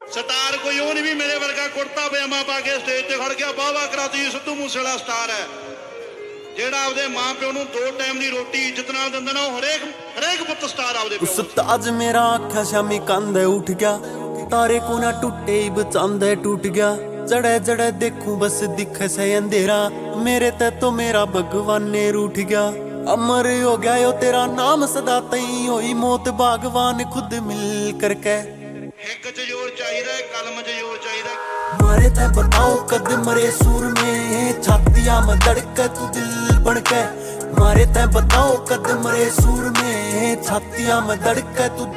Star ਕੋਈ ਉਹ ਨਹੀਂ ਵੀ ਮੇਰੇ ਵਰਗਾ ਕੁੜਤਾ ਪਜਾਮਾ ਪਾ ਕੇ ਸਟੇਜ ਤੇ ਖੜ ਗਿਆ ਵਾਹ ਵਾਹ ਕਰਾਤੀ ਸਿੱਧੂ ਮੂਸੇਵਾਲਾ ਸਟਾਰ ਹੈ। ਜਿਹੜਾ ਆਪਦੇ ਮਾਂ ਪਿਓ ਨੂੰ 2 ਟਾਈਮ ਦੀ ਰੋਟੀ ਇੱਜ਼ਤ ਨਾਲ ਦਿੰਦਾ ਨਾ, ਉਹ ਹਰੇਕ ਪੁੱਤ ਸਟਾਰ ਆਪਦੇ ਪਿਓ। ਉਸਤਾਦ ਮੇਰਾ ਆਖਿਆ ਸ਼ਾਮੀ ਕੰਧ ਉੱਠ ਗਿਆ, ਤਾਰੇ ਕੋ ਨਾ ਟੁੱਟੇ ਬਚਾਂਦੇ टूट गया। जड़े जड़े देखूं बस दिखे से अंधेरा, मेरे ते तो मेरा भगवान ने रूठ गया। अमर हो गया यो तेरा नाम सदा तई होई मौत बागवान खुद मिल करके। हिक च जोर चाहिदा, कलम च जोर चाहिदा। मारे ते बताओ कद मरे सूर में, छातियां में धड़के तू दिल बनके। मारे ते बताओ कद मरे सूर में, छातियां में धड़के तू।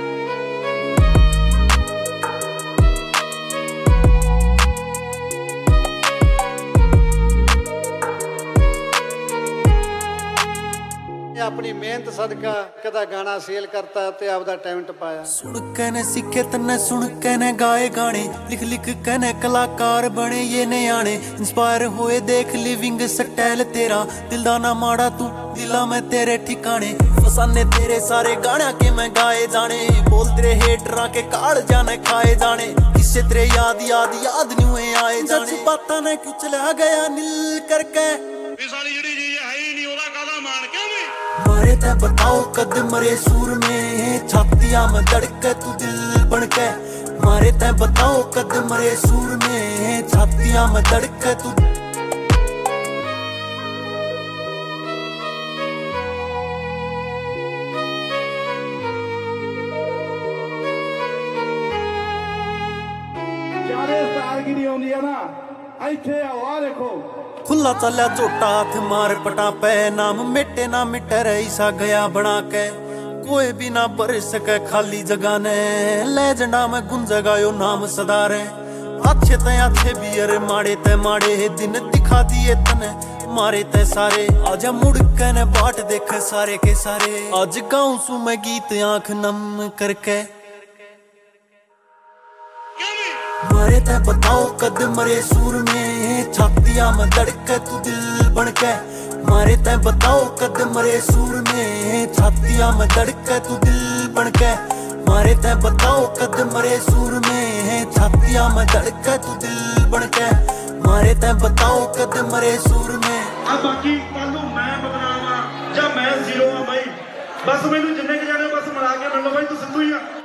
अपनी मेहनत सदका कदा गाना सेल करता ते आपदा टैलेंट पाया। सुन के ने सीखे तन्ने सुन के ने गाए गाने, लिख लिख के ने कलाकार बने ये नयाने। इंस्पायर होए देख लिविंग स्टाइल तेरा, दिल दा ना माड़ा तू दिला में तेरे ठिकाने। फसाने तेरे सारे गाना के मैं गाए जाने, बोल तेरे हेटरा के काड़ जाने खाए जाने। किससे तेरे याद याद याद न्यूए आए जाने, बातां ने क्यों चला गया नील करके। इस वाली जिहड़ी चीज है ही नहीं, ओदा कादा मान क्यों भी। मारे ते बताओ कद मरे सूर में, छातियां में धड़के तू दिल बनके। मारे ते बताओ कद मरे सूर में, छातियां में धड़के तू। ਚਾਰੇ ਸਟਾਰਗਿਰੀ ਆਉਂਦੀ ਆ ਨਾ, ਇੱਥੇ ਆਓ ਆ ਦੇਖੋ। खुला चलिया झोटा हाथ मार पटा पे, नाम मिटे ना मिटे रही सा गया बना के। कोई भी ना भर सके खाली जगह ने, लेजेंडा में गुंजेगा यो नाम सदा रे। अच्छे ते अच्छे भी अरे माड़े ते माड़े, दिन दिखा दिए तने मारे ते सारे। आजा मुड़ के ने बाट देखे सारे के सारे, आज गाऊं सू मैं गीत आंख नम करके। मारे ते बताओ कद मरे सूर में, छातियां में धड़के तू दिल बनके। मारे ते बताओ कद मरे सूर में, छातियां में धड़के तू दिल बनके। मारे ते बताओ कद मरे सूर में, छातियां में धड़के तू दिल बनके। मारे ते बताओ कद मरे सूर में। आ बाकी कल नूं मैं बदनाम आ जां मैं जीरो आ बाई, बस मैनूं जिन्ने क जाने बस मिला के मिल लो बाई, तू सिद्धू ही आ।